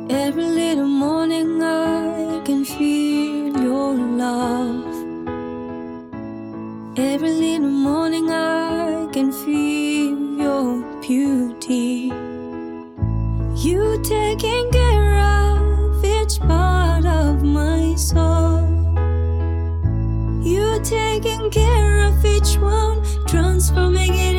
Every little morning I can feel your love. Every little morning I can feel your beauty. You taking care of each part of my soul. You taking care of each one, transforming it